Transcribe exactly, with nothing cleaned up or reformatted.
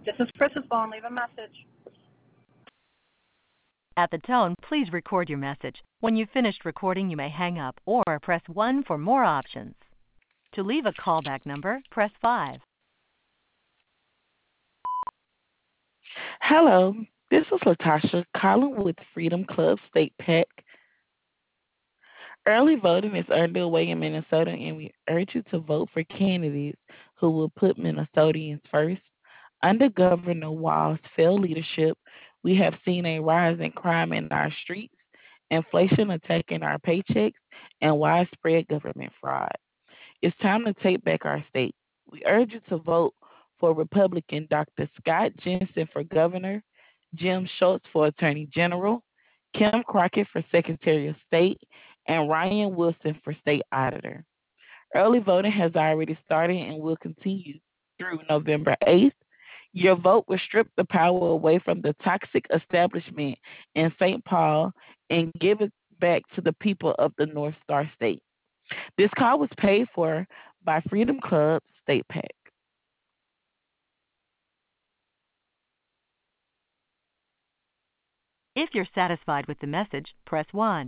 This is Chris's phone. Leave a message. At the tone, please record your message. When you've finished recording, you may hang up or press one for more options. To leave a callback number, press five. Hello, this is Latasha calling with Freedom Club State PAC. Early voting is underway in Minnesota, and we urge you to vote for candidates who will put Minnesotans first. Under Governor Walz's failed leadership, we have seen a rise in crime in our streets, inflation attacking our paychecks, and widespread government fraud. It's time to take back our state. We urge you to vote for Republican Doctor Scott Jensen for governor, Jim Schultz for attorney general, Kim Crockett for secretary of state, and Ryan Wilson for state auditor. Early voting has already started and will continue through November eighth. Your vote will strip the power away from the toxic establishment in Saint Paul and give it back to the people of the North Star State. This call was paid for by Freedom Club State PAC. If you're satisfied with the message, press one.